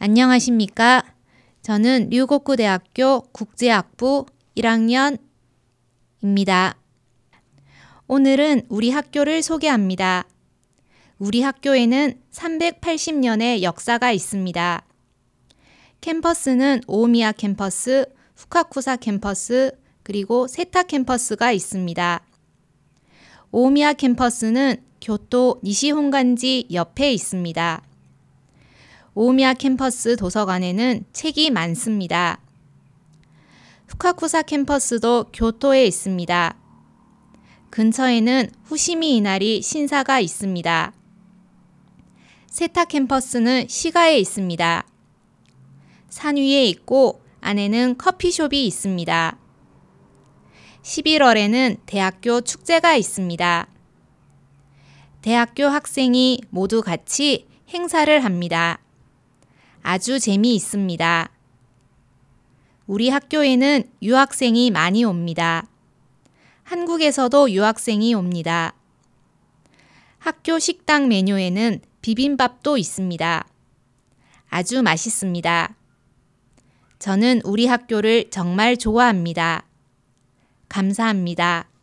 안녕하십니까? 저는 류곡구대학교 국제학부 1학년입니다. 오늘은 우리 학교를 소개합니다. 우리 학교에는 380년의 역사가 있습니다. 캠퍼스는 오미야 캠퍼스, 후카쿠사 캠퍼스, 그리고 세타 캠퍼스가 있습니다. 오미야 캠퍼스는 교토 니시혼간지 옆에 있습니다. 오미야 캠퍼스 도서관에는 책이 많습니다. 후카쿠사 캠퍼스도 교토에 있습니다. 근처에는 후시미 이나리 신사가 있습니다. 세타 캠퍼스는 시가에 있습니다. 산 위에 있고 안에는 커피숍이 있습니다. 11월에는 대학교 축제가 있습니다. 대학교 학생이 모두 같이 행사를 합니다. 아주 재미있습니다. 우리 학교에는 유학생이 많이 옵니다. 한국에서도 유학생이 옵니다. 학교 식당 메뉴에는 비빔밥도 있습니다. 아주 맛있습니다. 저는 우리 학교를 정말 좋아합니다. 감사합니다.